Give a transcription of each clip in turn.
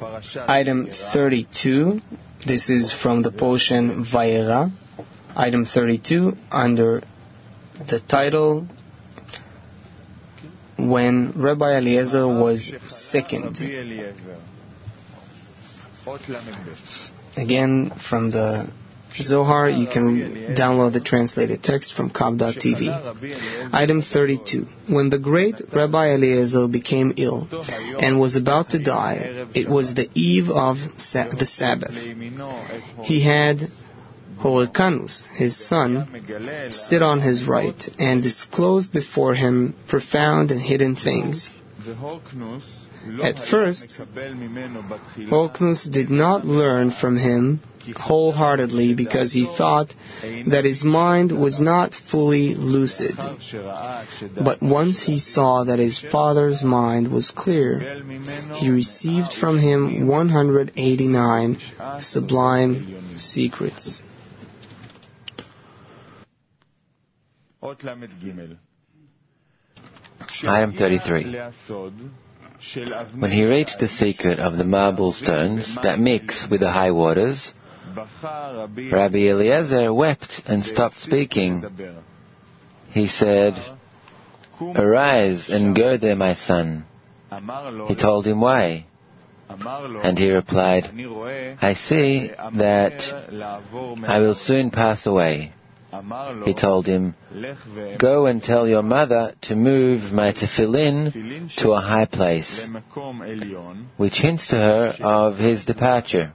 Item 32, this is from the portion Vayera. Item 32, under the title, When Rabbi Eliezer was sickened. Again, from the Zohar, you can download the translated text from Kab.tv. Item 32. When the great Rabbi Eliezer became ill and was about to die, it was the eve of the Sabbath. He had Horikanus, his son, sit on his right and disclosed before him profound and hidden things. At first, Horikanus did not learn from him wholeheartedly because he thought that his mind was not fully lucid. But once he saw that his father's mind was clear, he received from him 189 sublime secrets. Item 33. When he reached the secret of the marble stones that mix with the high waters, Rabbi Eliezer wept and stopped speaking. He said, "Arise and go there, my son." He told him why. And he replied, "I see that I will soon pass away." He told him, "Go and tell your mother to move my tefillin to a high place," which hints to her of his departure.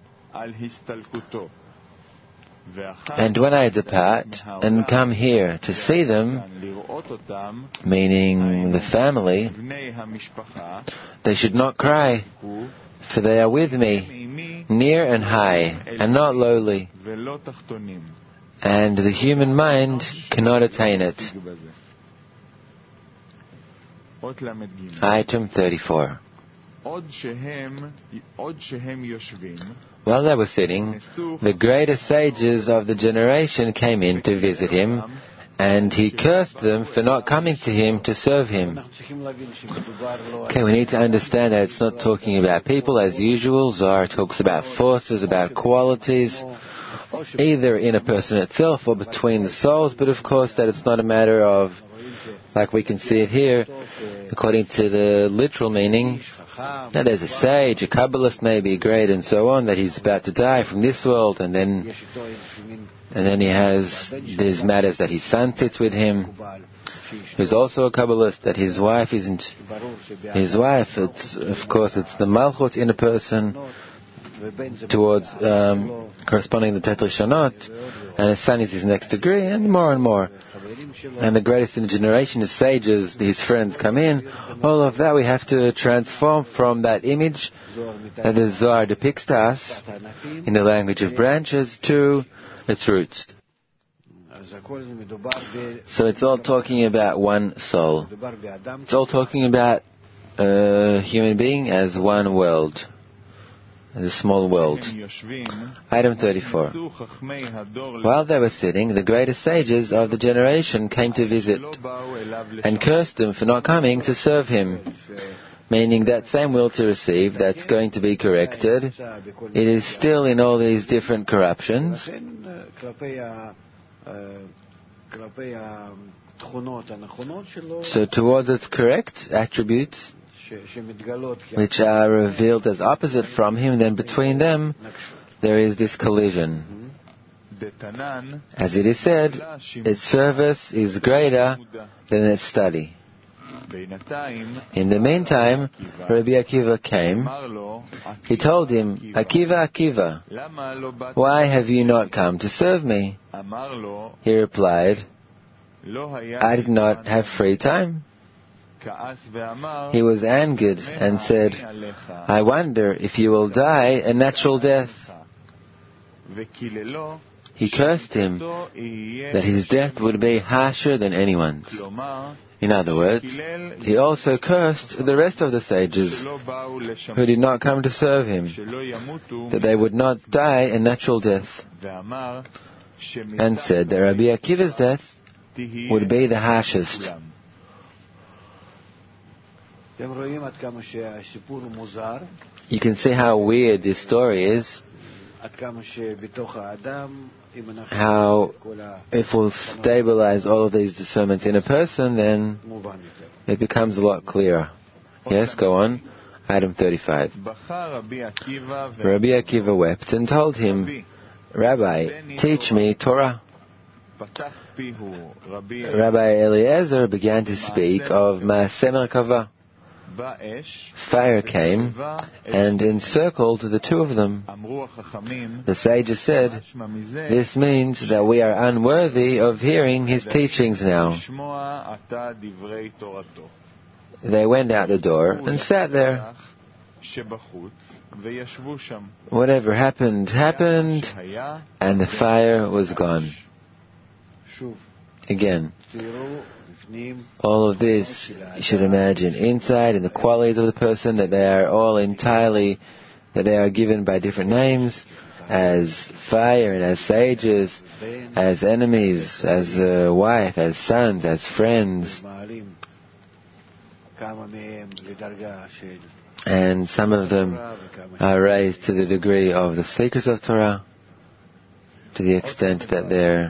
"And when I depart and come here to see them," meaning the family, "they should not cry, for they are with me, near and high, and not lowly, and the human mind cannot attain it." Item 34. While they were sitting, the greatest sages of the generation came in to visit him, and he cursed them for not coming to him to serve him. Okay, we need to understand that it's not talking about people as usual. Zohar talks about forces, about qualities, either in a person itself or between the souls, but of course that it's not a matter of, like we can see it here, according to the literal meaning, that there's a sage, a Kabbalist maybe, great and so on, that he's about to die from this world, and then he has these matters that his son sits with him, who's also a Kabbalist, that his wife isn't his wife. It's, of course, it's the Malchut in a person towards corresponding to the Tet Rishonot, and his son is his next degree, and more and more. And the greatest in the generation, the sages, his friends come in. All of that we have to transform from that image that the Zohar depicts to us in the language of branches to its roots. So it's all talking about one soul. It's all talking about a human being as one world, as a small world. Item 34. While they were sitting, the greatest sages of the generation came to visit and cursed them for not coming to serve him, meaning that same will to receive that's going to be corrected. It is still in all these different corruptions. So towards its correct attributes, which are revealed as opposite from him, then between them there is this collision. As it is said, its service is greater than its study. In the meantime, Rabbi Akiva came. He told him, "Akiva, Akiva, why have you not come to serve me?" He replied, "I did not have free time." He was angered and said, "I wonder if you will die a natural death." He cursed him that his death would be harsher than anyone's. In other words, he also cursed the rest of the sages who did not come to serve him, that they would not die a natural death, and said that Rabbi Akiva's death would be the harshest. You can see how weird this story is. How if we'll stabilize all of these discernments in a person, then it becomes a lot clearer. Yes, go on. Item 35. Rabbi Akiva wept and told him, Rabbi, teach me Torah. Rabbi Eliezer began to speak of Maaseh Merkava. Fire came and encircled the two of them. The sages said, this means that we are unworthy of hearing his teachings now. They went out the door and sat there. Whatever happened, happened, and the fire was gone. Again, all of this, you should imagine, inside in the qualities of the person, that they are all entirely, that they are given by different names, as fire and as sages, as enemies, as a wife, as sons, as friends. And some of them are raised to the degree of the seekers of Torah, to the extent that they're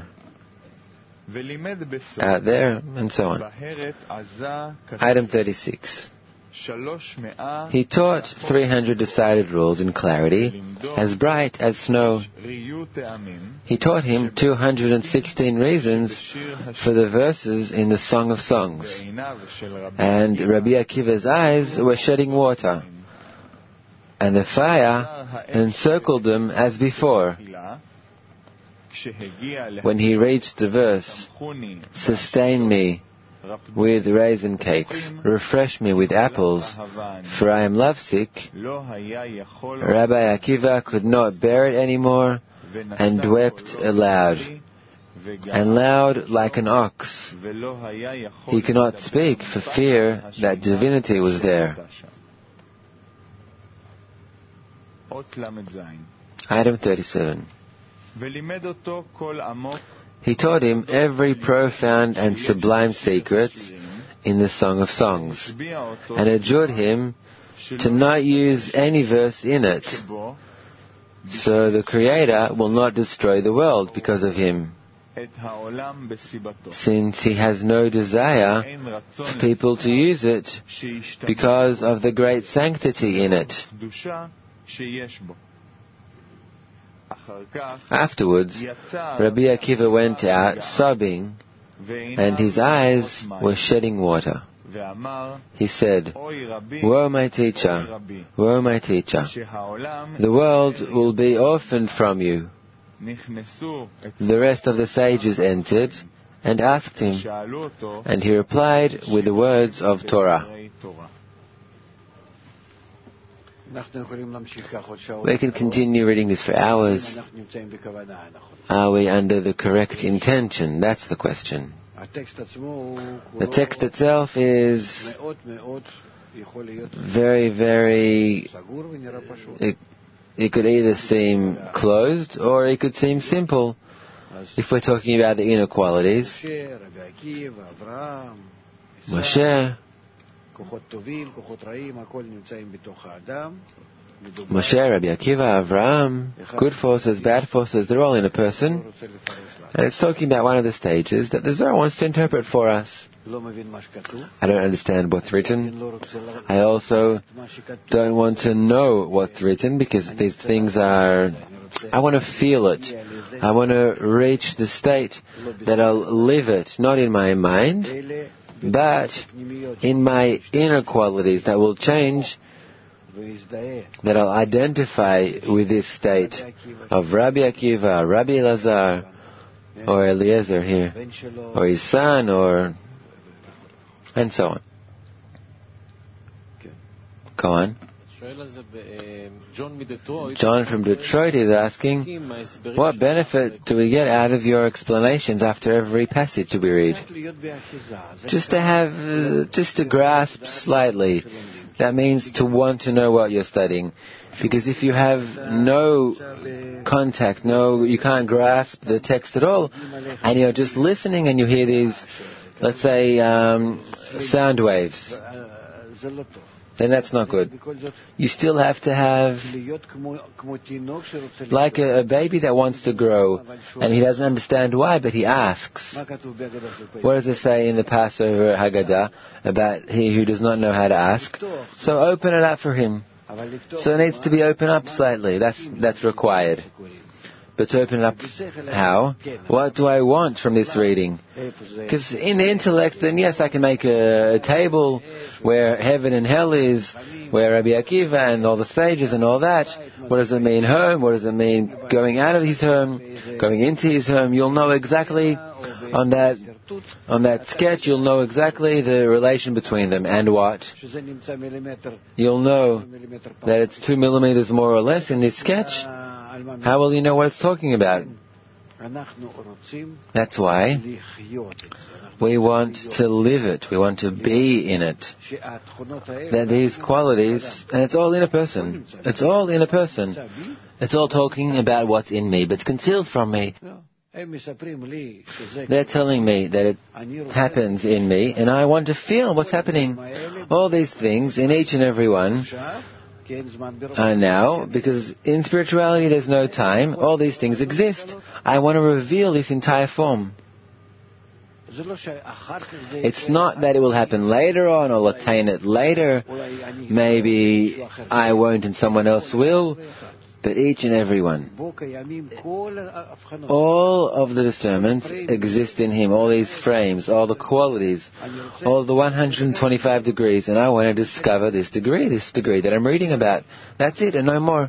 out there, and so on. Item 36. He taught 300 decided rules in clarity, as bright as snow. He taught him 216 reasons for the verses in the Song of Songs. And Rabbi Akiva's eyes were shedding water, and the fire encircled them as before. When he reached the verse, sustain me with raisin cakes, refresh me with apples, for I am lovesick, Rabbi Akiva could not bear it anymore and wept aloud, and loud like an ox. He could not speak for fear that divinity was there. Item 37. He taught him every profound and sublime secrets in the Song of Songs, and adjured him to not use any verse in it, so the Creator will not destroy the world because of him, since he has no desire for people to use it because of the great sanctity in it. Afterwards, Rabbi Akiva went out sobbing, and his eyes were shedding water. He said, Woe my teacher, woe my teacher, the world will be orphaned from you. The rest of the sages entered and asked him, and he replied with the words of Torah. We can continue reading this for hours. Are we under the correct intention? That's the question. The text itself is very, very... It could either seem closed or it could seem simple if we're talking about the inner qualities. Moshe, Rabbi Akiva, Avraham, good forces, bad forces, they're all in a person. And it's talking about one of the stages that the Zohar wants to interpret for us. I don't understand what's written. I also don't want to know what's written, because these things are... I want to feel it. I want to reach the state that I'll live it, not in my mind, but in my inner qualities that will change, that I'll identify with this state of Rabbi Akiva, Rabbi Elazar, or Eliezer here, or his son, or... and so on. Go on. John from Detroit is asking, what benefit do we get out of your explanations after every passage we read? Just to grasp slightly. That means to want to know what you're studying. Because if you have no contact, you can't grasp the text at all, and you're just listening and you hear these, let's say, sound waves. then that's not good. You still have to have, like a baby that wants to grow, and he doesn't understand why, but he asks. What does it say in the Passover Haggadah about he who does not know how to ask? So open it up for him. So it needs to be opened up slightly. That's required. But to open it up, how? What do I want from this reading? Because in the intellect, then yes, I can make a table where heaven and hell is, where Rabbi Akiva and all the sages and all that. What does it mean home? What does it mean going out of his home, going into his home? You'll know exactly on that sketch, you'll know exactly the relation between them and what. You'll know that it's 2 millimeters more or less in this sketch. How will you know what it's talking about? That's why we want to live it. We want to be in it. That these qualities, and it's all in a person. It's all in a person. It's all talking about what's in me, but it's concealed from me. They're telling me that it happens in me, and I want to feel what's happening. All these things in each and every one are now, because in spirituality there's no time. All these things exist. I want to reveal this entire form. It's not that it will happen later on, or I'll attain it later. Maybe I won't and someone else will. But each and every one. All of the discernments exist in him, all these frames, all the qualities, all the 125 degrees, and I want to discover this degree that I'm reading about. That's it, and no more.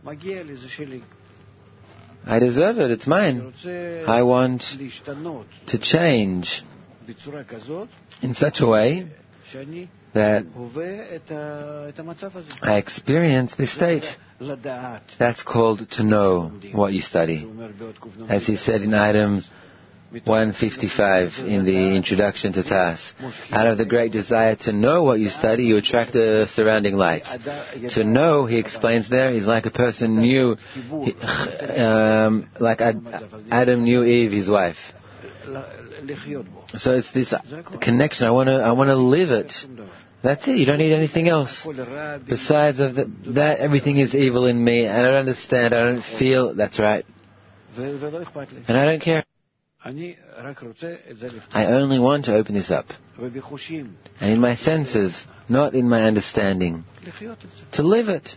I deserve it, it's mine. I want to change in such a way that I experience this state. That's called to know what you study. As he said in item 155 in the introduction to TAS, out of the great desire to know what you study, you attract the surrounding lights. To know, he explains there, is like a person knew, like Adam knew Eve, his wife. So it's this connection. I want to live it. That's it. You don't need anything else. Besides of that, everything is evil in me, and I don't understand. I don't feel. That's right. And I don't care. I only want to open this up. And in my senses, not in my understanding. To live it.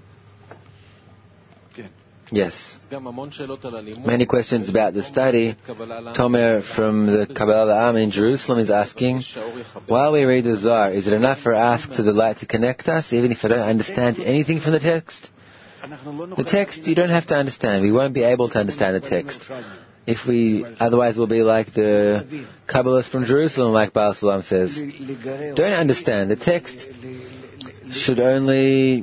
Yes. Many questions about the study. Tomer from the Kabbalah Am in Jerusalem is asking, while we read the Zohar, is it enough for ask to the light to connect us, even if I don't understand anything from the text? The text you don't have to understand. We won't be able to understand the text. Otherwise we'll be like the Kabbalists from Jerusalem, like Baal Salam says. Don't understand. The text should only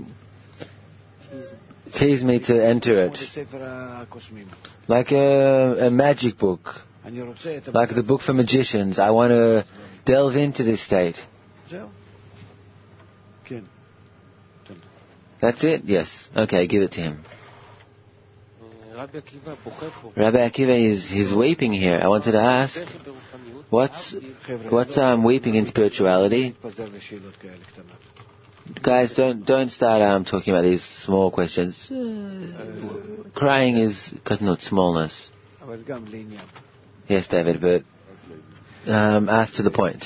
tease me to enter it. Like a magic book. Like the book for magicians. I want to delve into this state. That's it? Yes. Okay, give it to him. Rabbi Akiva he's weeping here. I wanted to ask, what's weeping in spirituality? Guys, don't start talking about these small questions. Crying is katnut, smallness. Yes, David, but ask to the point.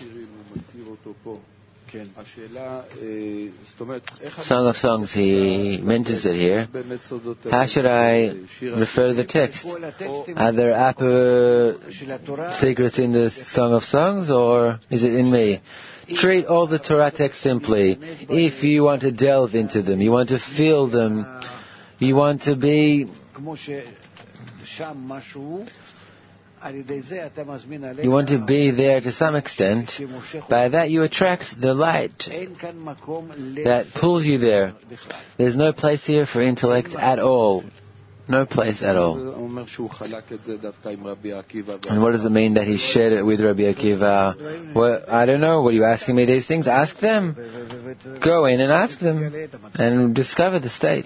Song of Songs, he mentions it here. How should I refer to the text? Are there upper secrets in the Song of Songs, or is it in me? Treat all the Torah texts simply. If you want to delve into them, you want to feel them, you want to be... You want to be there to some extent. By that you attract the light that pulls you there. There's no place here for intellect at all. No place at all. And what does it mean that he shared it with Rabbi Akiva? Well, I don't know. What are you asking me these things? Ask them. Go in and ask them and discover the state.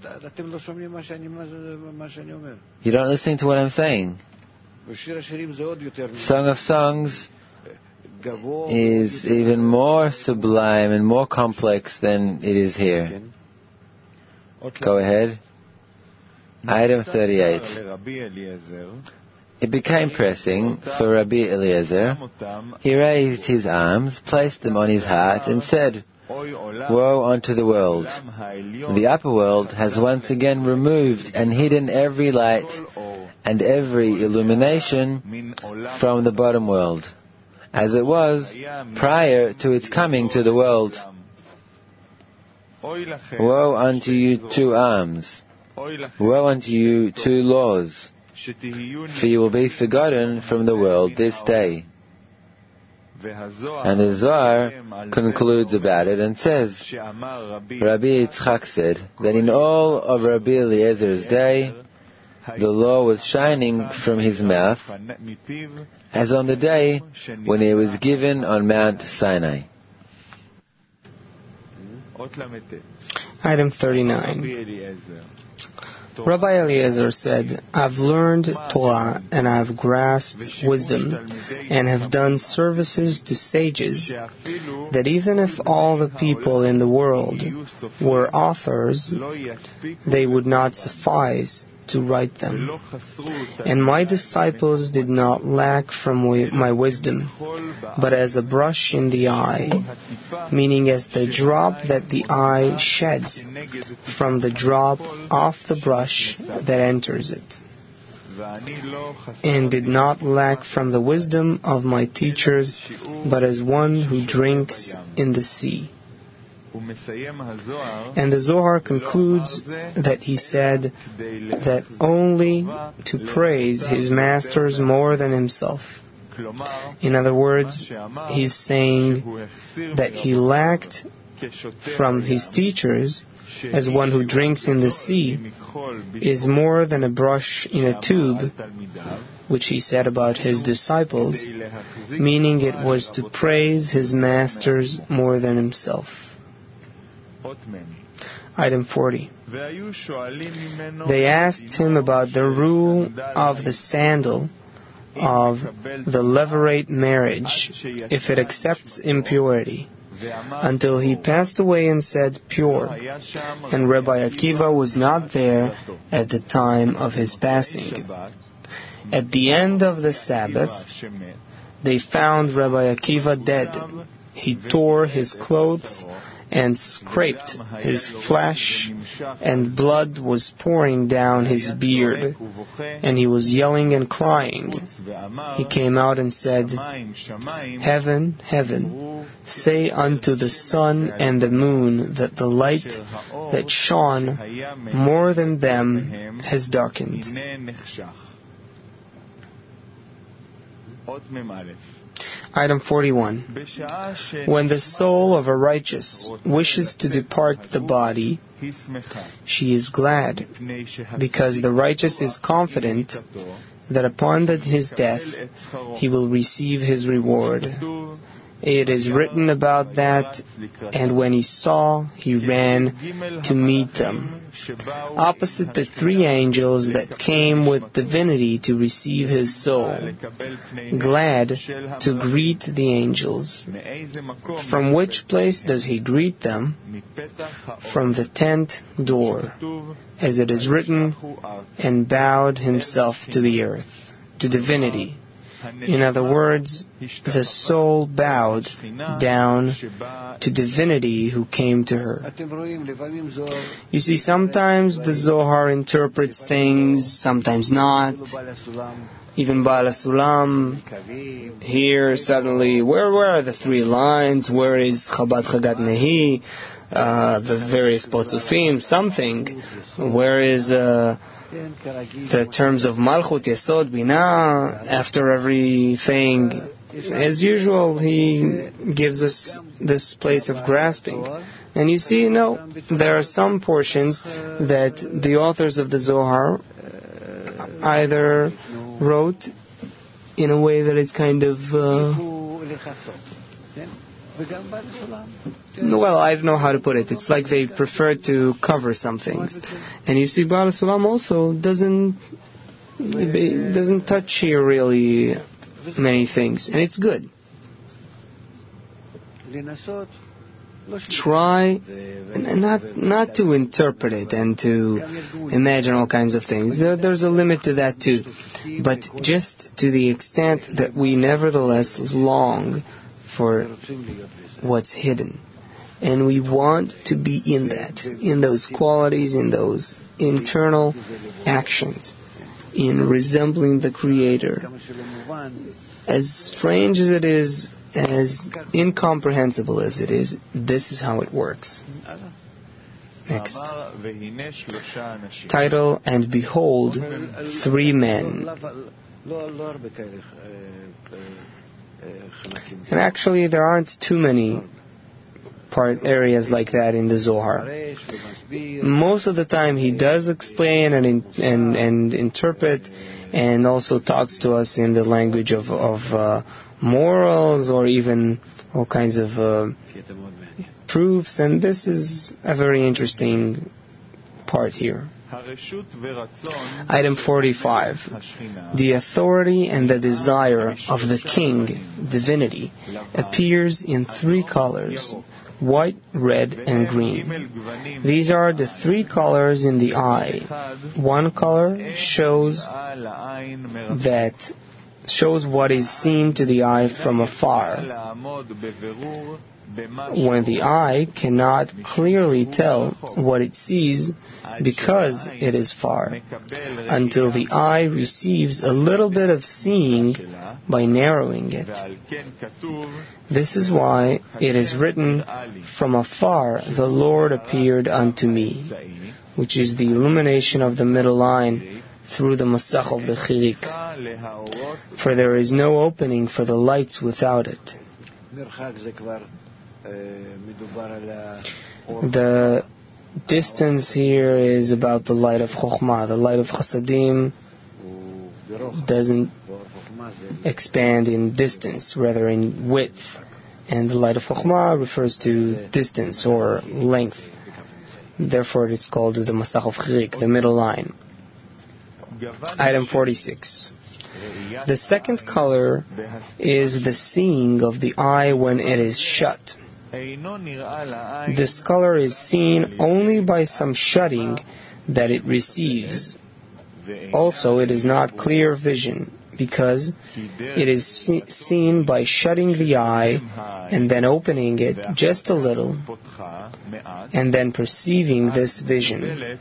You're not listening to what I'm saying. Song of Songs is even more sublime and more complex than it is here. Go ahead. Item 38. It became pressing for Rabbi Eliezer. He raised his arms, placed them on his heart, and said, "Woe unto the world! The upper world has once again removed and hidden every light and every illumination from the bottom world, as it was prior to its coming to the world. Woe unto you two arms! Woe unto you two laws! For you will be forgotten from the world this day." And the Zohar concludes about it and says, Rabbi Yitzchak said that in all of Rabbi Eliezer's day, the law was shining from his mouth as on the day when it was given on Mount Sinai. Item 39. Rabbi Eliezer said, "I've learned Torah and I've grasped wisdom and have done services to sages that even if all the people in the world were authors, they would not suffice to write them. And my disciples did not lack from my wisdom, but as a brush in the eye, meaning as the drop that the eye sheds from the drop off the brush that enters it. And did not lack from the wisdom of my teachers, but as one who drinks in the sea." And the Zohar concludes that he said that only to praise his masters more than himself. In other words, he's saying that he lacked from his teachers as one who drinks in the sea is more than a brush in a tube, which he said about his disciples, meaning it was to praise his masters more than himself. Item 40. They asked him about the rule of the sandal of the levirate marriage, if it accepts impurity, until he passed away and said, "Pure." And Rabbi Akiva was not there at the time of his passing. At the end of the Sabbath, they found Rabbi Akiva dead. He tore his clothes and scraped his flesh, and blood was pouring down his beard, and he was yelling and crying. He came out and said, "Heaven, heaven, say unto the sun and the moon that the light that shone more than them has darkened." Item 41. When the soul of a righteous wishes to depart the body, she is glad, because the righteous is confident that upon his death he will receive his reward. It is written about that, and when he saw, he ran to meet them, opposite the three angels that came with divinity to receive his soul, glad to greet the angels. From which place does he greet them? From the tent door, as it is written, and bowed himself to the earth, to divinity. In other words, the soul bowed down to divinity who came to her. You see, sometimes the Zohar interprets things, sometimes not. Even Baal HaSulam, here suddenly, where are the three lines? Where is Chabad Chagat Nehi? The various Potzufim, something. Where is the terms of Malchut, Yesod, Binah, after everything? As usual, he gives us this place of grasping. And you see, there are some portions that the authors of the Zohar either wrote in a way that it's kind of well, I don't know how to put it. It's like they prefer to cover some things. And you see, Baal HaSulam also doesn't touch here really many things. And it's good. try not to interpret it and to imagine all kinds of things. There's a limit to that too. But just to the extent that we nevertheless long for what's hidden. And we want to be in that, in those qualities, in those internal actions, in resembling the Creator. As strange as it is, as incomprehensible as it is, this is how it works. Next. Title, and behold, 3 men. And actually there aren't too many areas like that in the Zohar. Most of the time he does explain and interpret and also talks to us in the language of morals or even all kinds of proofs, and this is a very interesting part here. Item 45. The authority and the desire of the king, divinity, appears in 3 colors: white, red, and green. These are the 3 colors in the eye. One color shows what is seen to the eye from afar, when the eye cannot clearly tell what it sees because it is far, until the eye receives a little bit of seeing by narrowing it. This is why it is written, "From afar the Lord appeared unto me," which is the illumination of the middle line through the Masach of the Chirik. For there is no opening for the lights without it. The distance here is about the light of Chokhmah. The light of Chasadim doesn't expand in distance, rather in width. And the light of Chokhmah refers to distance or length. Therefore it's called the Masach of Chirik, the middle line. Item 46. The second color is the seeing of the eye when it is shut. This color is seen only by some shutting that it receives. Also, it is not clear vision, because it is seen by shutting the eye and then opening it just a little and then perceiving this vision.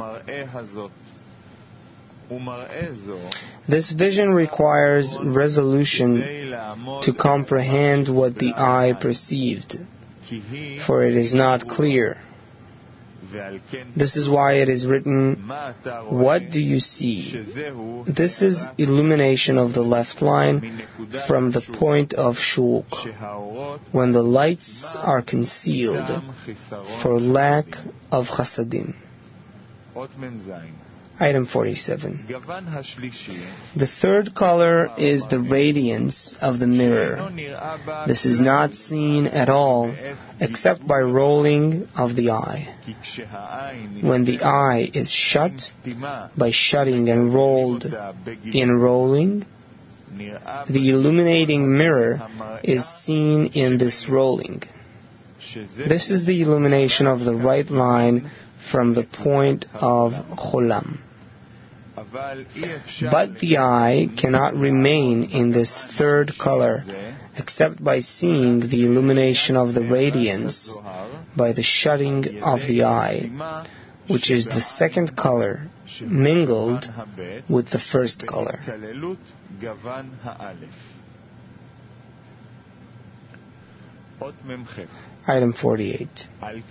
This vision requires resolution to comprehend what the eye perceived, for it is not clear. This is why it is written, "What do you see?" This is illumination of the left line from the point of Shuk, when the lights are concealed for lack of Chasadim. Item 47. The third color is the radiance of the mirror. This is not seen at all except by rolling of the eye. When the eye is shut, by shutting and rolled in rolling, the illuminating mirror is seen in this rolling. This is the illumination of the right line from the point of Cholam. But the eye cannot remain in this third color except by seeing the illumination of the radiance by the shutting of the eye, which is the second color mingled with the first color. Item 48.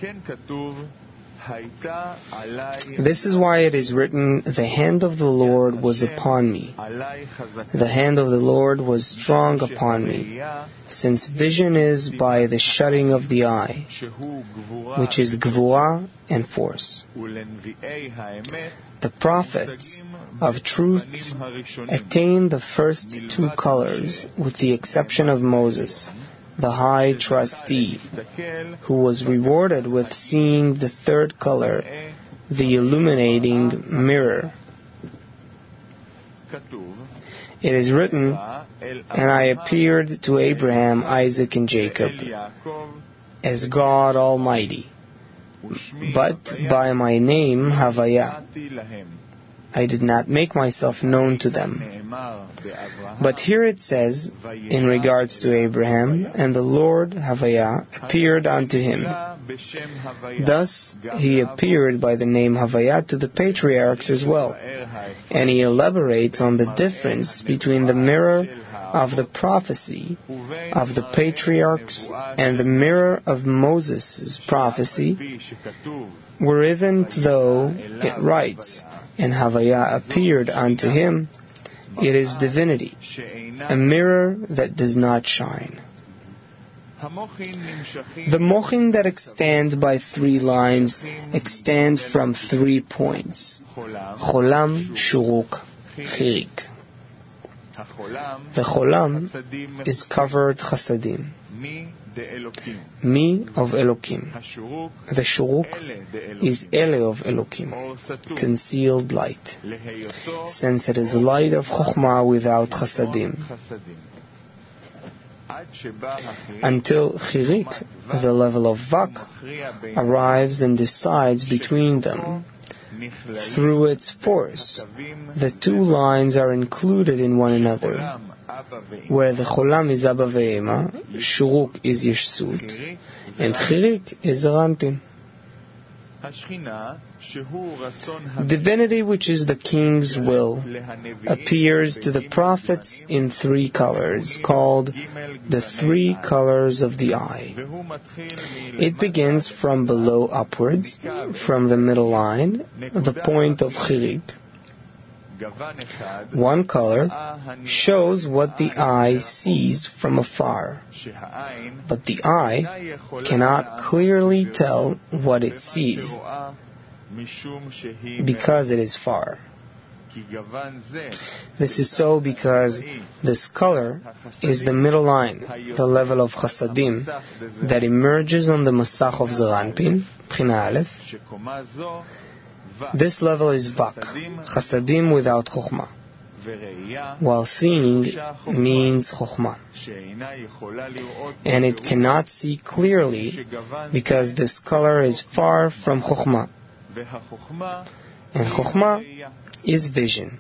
This is why it is written, "The hand of the Lord was upon me. The hand of the Lord was strong upon me, since vision is by the shutting of the eye, which is Gvuah and force." The prophets of truth attain the first 2 colors, with the exception of Moses, the high trustee, who was rewarded with seeing the third color, the illuminating mirror. It is written, and I appeared to Abraham, Isaac, and Jacob as God Almighty, but by my name Havaya. I did not make myself known to them. But here it says, in regards to Abraham, and the Lord Havaya appeared unto him. Thus he appeared by the name Havaya to the patriarchs as well. And he elaborates on the difference between the mirror of the prophecy of the patriarchs and the mirror of Moses' prophecy, wherein though it writes, and Havaya appeared unto him, it is divinity, a mirror that does not shine. The mochin that extend by 3 lines extend from 3 points: cholam, shuruk, chirik. The cholam is covered chasadim, me of Elokim. The shuruk is ele of Elokim, concealed light, since it is light of chokhmah without chasadim. Until chirik, the level of vak, arrives and decides between them. Through its force, the 2 lines are included in one another, where the cholam is Abba ve'ema, shuruk is Yeshsut, and chirik is Ranpin. Divinity, which is the king's will, appears to the prophets in 3 colors, called the 3 colors of the eye. It begins from below upwards, from the middle line, the point of chirik. One color shows what the eye sees from afar, but the eye cannot clearly tell what it sees because it is far. This is so because this color is the middle line, the level of chasadim, that emerges on the masach of Zeranpin, Bchina Aleph. This level is vak, chasadim without chokhmah, while seeing means chokhmah. And it cannot see clearly because this color is far from chokhmah. And chokhmah is vision.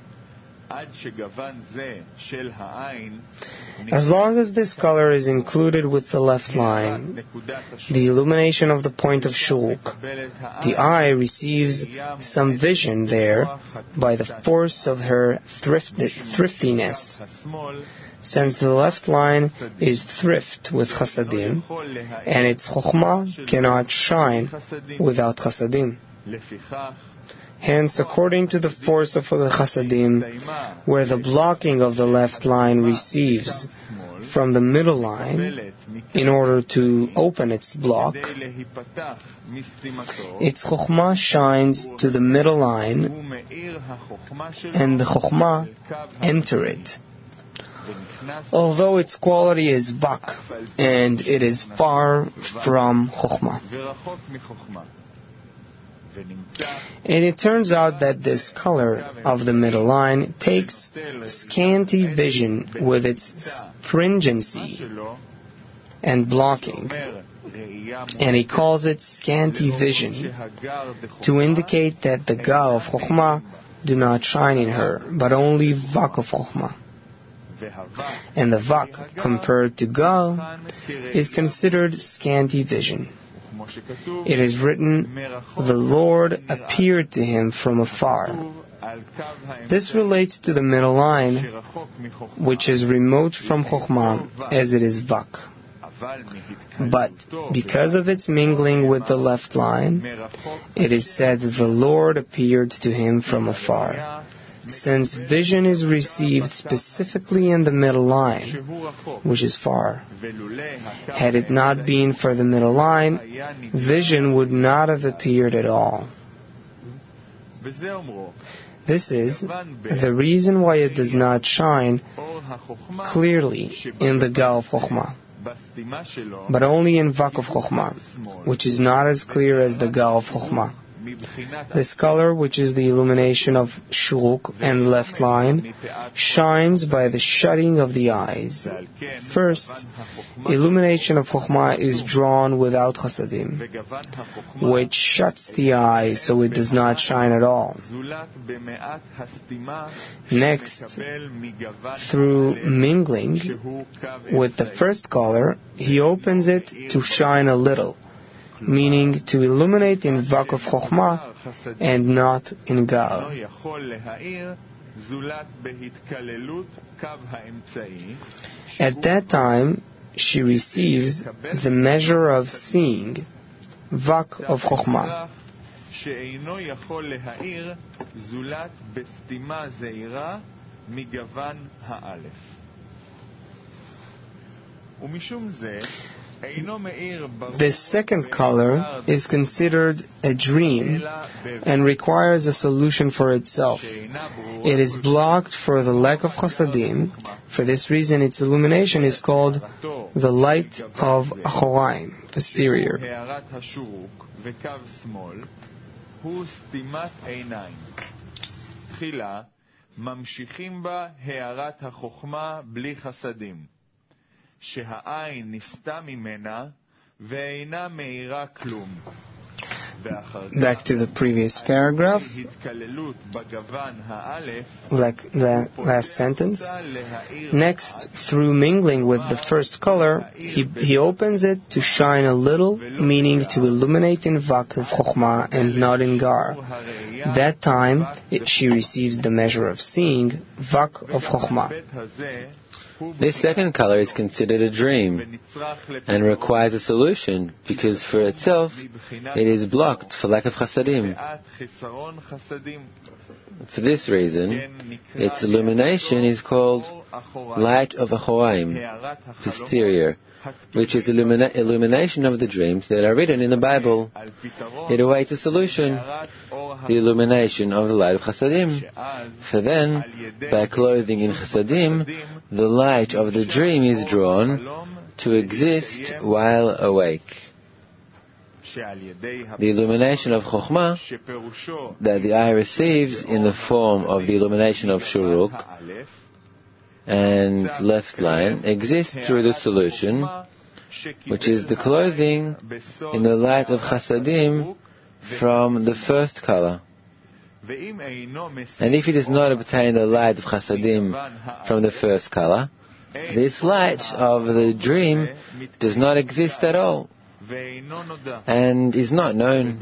As long as this color is included with the left line, the illumination of the point of shuruk, the eye receives some vision there by the force of her thriftiness. Since the left line is thrift with chasadim, and its chokhmah cannot shine without chasadim. Hence, according to the force of the chasadim, where the blocking of the left line receives from the middle line in order to open its block, its chokhmah shines to the middle line, and the chokhmah enter it. Although its quality is vak, and it is far from chokhmah. And it turns out that this color of the middle line takes scanty vision with its stringency and blocking, and he calls it scanty vision to indicate that the gal of chokhmah do not shine in her, but only vak of chokhmah. And the vak compared to gal is considered scanty vision. It is written, the Lord appeared to him from afar. This relates to the middle line, which is remote from chokhmah, as it is vak. But because of its mingling with the left line, it is said that the Lord appeared to him from afar. Since vision is received specifically in the middle line, which is far. Had it not been for the middle line, vision would not have appeared at all. This is the reason why it does not shine clearly in the gal of chokhmah, but only in vak of chokhmah, which is not as clear as the gal of chokhmah. This color, which is the illumination of Shuruk and left line, shines by the shutting of the eyes. First, illumination of Chokhmah is drawn without Chasadim, which shuts the eyes so it does not shine at all. Next, through mingling with the first color, he opens it to shine a little, meaning to illuminate in Vak of Chokhmah and not in Gar. At that time, she receives the measure of seeing, Vak of Chokhmah. This second color is considered a dream and requires a solution for itself. It is blocked for the lack of chasadim. For this reason, its illumination is called the light of Achoraim, posterior. שהעין נסתה ממנה ואינה מאירה כלום. Back to the previous paragraph, like the last sentence. Next, through mingling with the first color, he opens it to shine a little, meaning to illuminate in Vak of Chokhmah and not in Gar. That time, she receives the measure of seeing, Vak of Chokhmah. This second color is considered a dream and requires a solution because for itself it is blocked for lack of chasadim. For this reason, its illumination is called light of Achoraim, posterior, which is illumination of the dreams that are written in the Bible. It awaits a solution, the illumination of the light of Chasadim. For then, by clothing in Chasadim, the light of the dream is drawn to exist while awake. The illumination of Chokhmah that the eye receives in the form of the illumination of Shuruk and left line exists through the solution, which is the clothing in the light of Chasadim from the first color. And if it does not obtain the light of Chasadim from the first color, this light of the dream does not exist at all and is not known.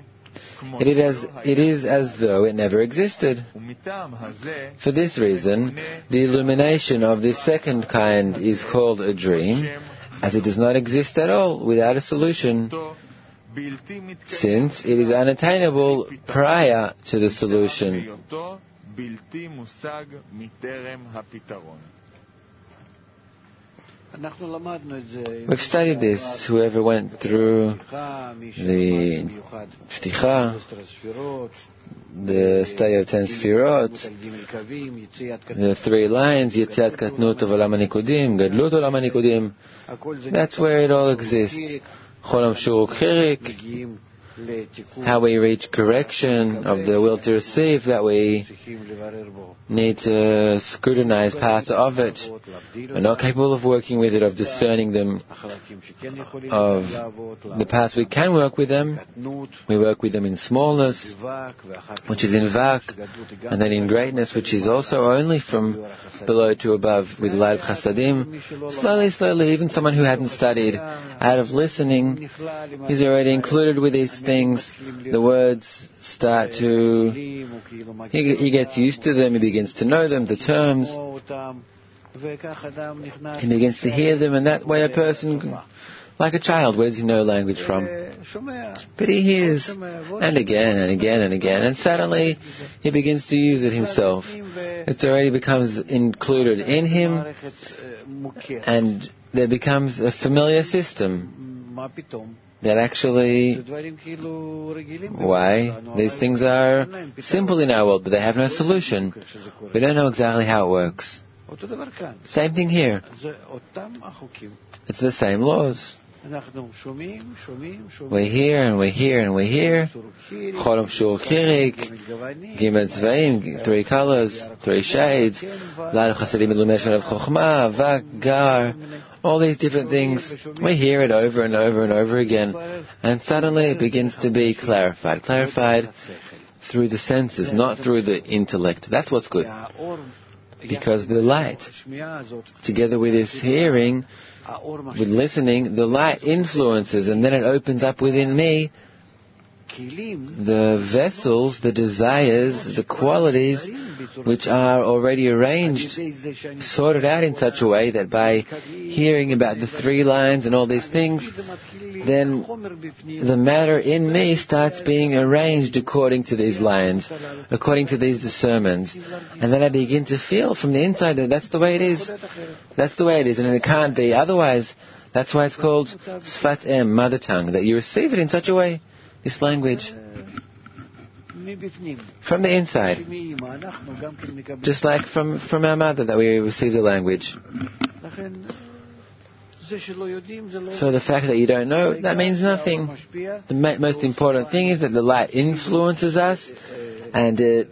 It is as though it never existed. For this reason, the illumination of this second kind is called a dream, as it does not exist at all without a solution, since it is unattainable prior to the solution. We've studied this. Whoever went through the Pticha, the study of 10 Sfirot, the 3 lines, Yetziat Katnut of Olam HaNikudim, Gadlut Olam HaNikudim, that's where it all exists. Cholam Shuruk Chirik, how we reach correction of the will to receive, that we need to scrutinize parts of it. We're not capable of working with it, of discerning them. Of the parts we can work with them, we work with them in smallness, which is in Vak, and then in greatness, which is also only from below to above with light of Chasadim. Slowly, even someone who hadn't studied, out of listening, is already included with these things. The words start to... He gets used to them, he begins to know them, the terms. He begins to hear them, and that way a person, like a child, where does he know language from? But he hears, and again, and again, and again, and suddenly he begins to use it himself. It already becomes included in him, and there becomes a familiar system. That actually, why? These things are simple in our world, but they have no solution. We don't know exactly how it works. Same thing here. It's the same laws. We're here and we're here and we're here. Cholam Shur Chirik, Gimel Tzvaim, 3 colors, 3 shades, Lal Chasadim Illumination of Chokhmah, Vak, Gar, all these different things. We hear it over and over and over again, and suddenly it begins to be clarified. Clarified through the senses, not through the intellect. That's what's good. Because the light, together with this hearing, with listening, the light influences, and then it opens up within me the vessels, the desires, the qualities which are already arranged, sorted out in such a way that by hearing about the 3 lines and all these things, then the matter in me starts being arranged according to these lines, according to these discernments. And then I begin to feel from the inside that that's the way it is. That's the way it is, and it can't be otherwise. That's why it's called Sfat Em, mother tongue, that you receive it in such a way, this language, from the inside. Just like from our mother that we receive the language. So the fact that you don't know, that means nothing. The most important thing is that the light influences us, and it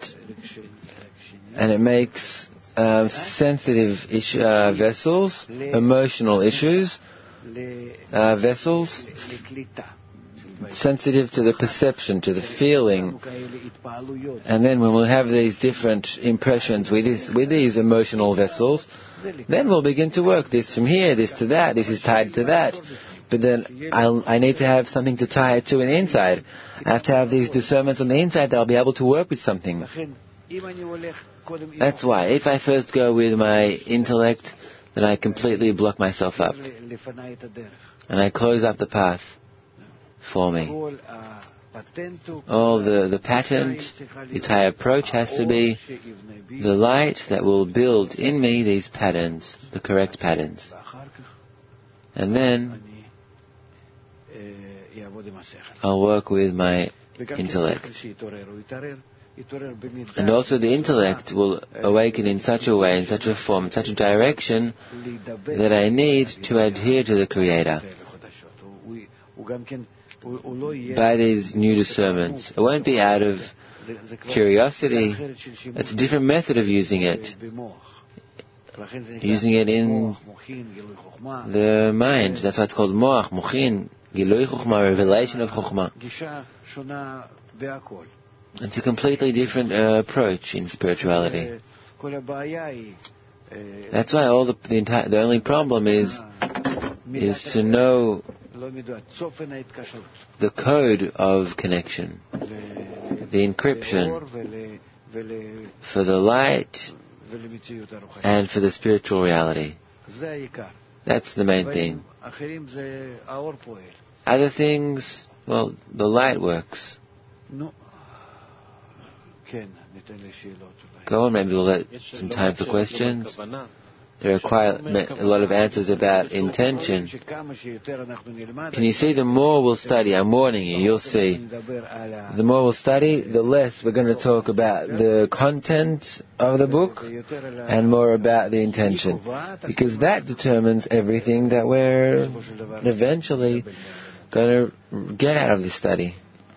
makes sensitive vessels, emotional issues, vessels, sensitive to the perception, to the feeling. And then when we'll have these different impressions with these emotional vessels, then we'll begin to work this from here, this to that, this is tied to that. But then I need to have something to tie it to on the inside. I have to have these discernments on the inside that I'll be able to work with something. That's why, if I first go with my intellect, then I completely block myself up. And I close up the path for me. All the patent, the entire approach has to be the light that will build in me these patterns, the correct patterns. And then I'll work with my intellect. And also the intellect will awaken in such a way, in such a form, in such a direction that I need to adhere to the Creator by these new discernments. It won't be out of curiosity. It's a different method of using it. Using it in the mind. That's why it's called Moach, Mochin, Gilui Chokhmah, revelation of Chokhmah. It's a completely different approach in spirituality. That's why the only problem is to know the code of connection, the encryption for the light and for the spiritual reality. That's the main thing. Other things, well, the light works. Go on, maybe we'll let some time for questions. There are quite a lot of answers about intention. Can you see, the more we'll study, I'm warning you, you'll see. The more we'll study, the less we're going to talk about the content of the book and more about the intention. Because that determines everything that we're eventually going to get out of this study.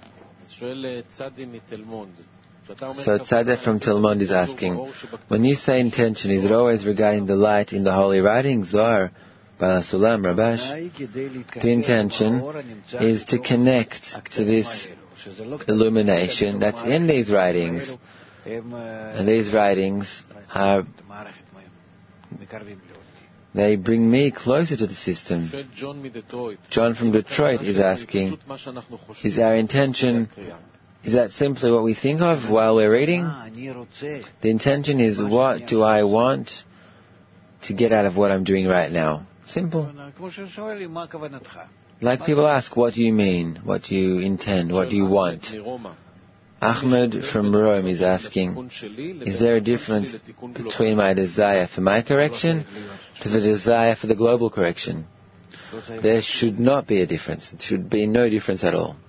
So Tzadeh from Telmond is asking, when you say intention, is it always regarding the light in the holy writings, Zohar, Baal HaSulam, Rabash? The intention is to connect to this illumination that's in these writings. And these writings they bring me closer to the system. John from Detroit is asking, is our intention, is that simply what we think of while we're reading? The intention is, what do I want to get out of what I'm doing right now? Simple. Like people ask, what do you mean? What do you intend? What do you want? Ahmed from Rome is asking, is there a difference between my desire for my correction to the desire for the global correction? There should not be a difference. There should be no difference at all.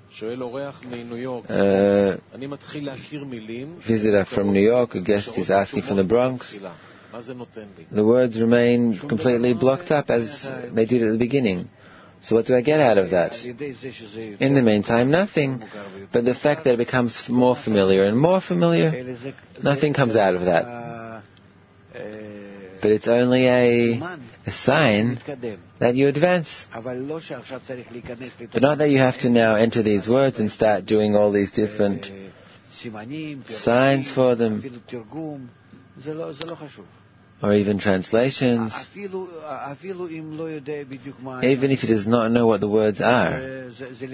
Visitor from New York, a guest is asking from the Bronx. The words remain completely blocked up as they did at the beginning. So what do I get out of that? In the meantime, nothing. But the fact that it becomes more familiar and more familiar, nothing comes out of that. But it's only a sign that you advance. But not that you have to now enter these words and start doing all these different signs for them, or even translations. Even if he does not know what the words are,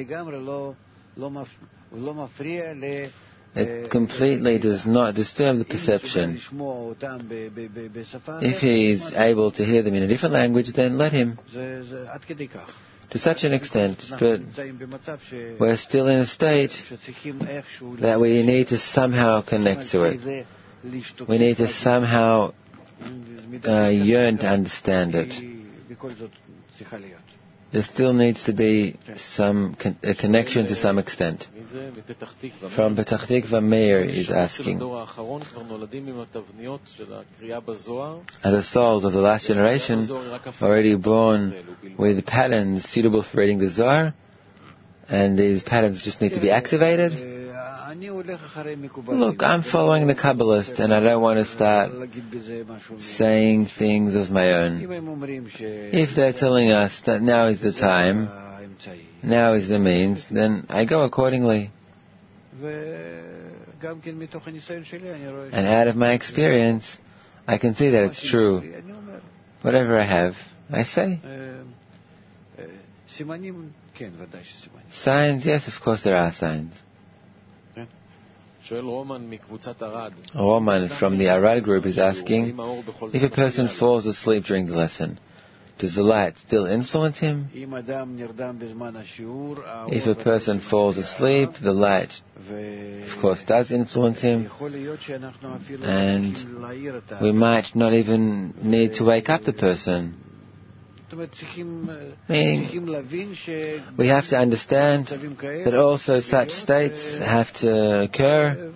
it completely does not disturb the perception. If he is able to hear them in a different language, then let him. To such an extent, but we're still in a state that we need to somehow connect to it. We need to somehow yearn to understand it. There still needs to be a connection to some extent. From Petach Tikva, Meir is asking, are the souls of the last generation already born with patterns suitable for reading the Zohar, and these patterns just need to be activated? Look, I'm following the Kabbalist, and I don't want to start saying things of my own. If they're telling us that now is the time, now is the means, then I go accordingly. And out of my experience, I can see that it's true. Whatever I have, I say. Signs, yes, of course there are signs. Roman from the Arad group is asking, if a person falls asleep during the lesson, does the light still influence him? If a person falls asleep, the light, of course, does influence him, and we might not even need to wake up the person. Meaning, we have to understand that also such states have to occur,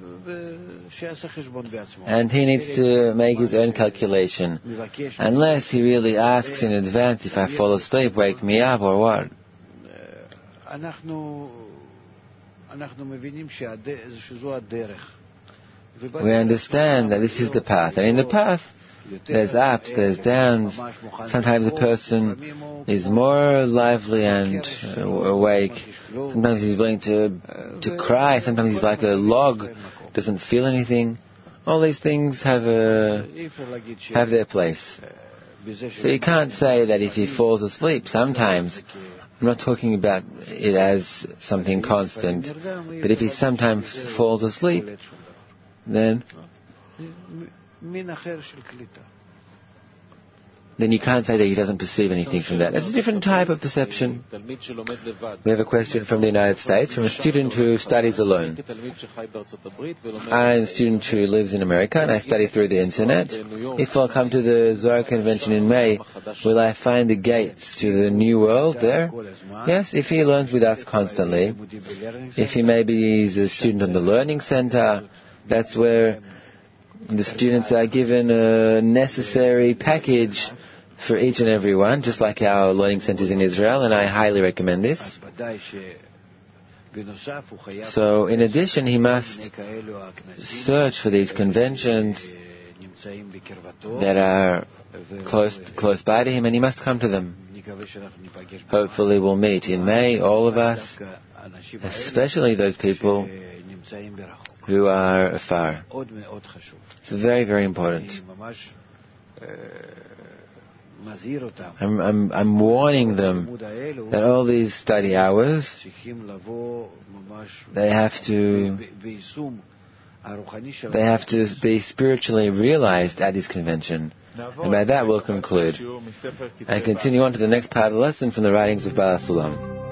and he needs to make his own calculation. Unless he really asks in advance, if I fall asleep, wake me up, or what? We understand that this is the path, and in the path, there's ups, there's downs. Sometimes a person is more lively and awake. Sometimes he's willing to cry. Sometimes he's like a log, doesn't feel anything. All these things have their place. So you can't say that if he falls asleep, sometimes, I'm not talking about it as something constant, but if he sometimes falls asleep, then you can't say that he doesn't perceive anything from that. It's a different type of perception. We have a question from the United States, from a student who studies alone. I'm a student who lives in America, and I study through the internet. If I'll come to the Zohar convention in May, will I find the gates to the new world there? Yes, if he learns with us constantly. If he maybe is a student on the learning center, that's where the students are given a necessary package for each and every one, just like our learning centers in Israel, and I highly recommend this. So, in addition, he must search for these conventions that are close by to him, and he must come to them. Hopefully we'll meet in May, all of us, especially those people who are afar. It's very, very important. I'm warning them that all these study hours, they have to be spiritually realized at this convention. And by that we'll conclude. And continue on to the next part of the lesson from the writings of Baal HaSulam.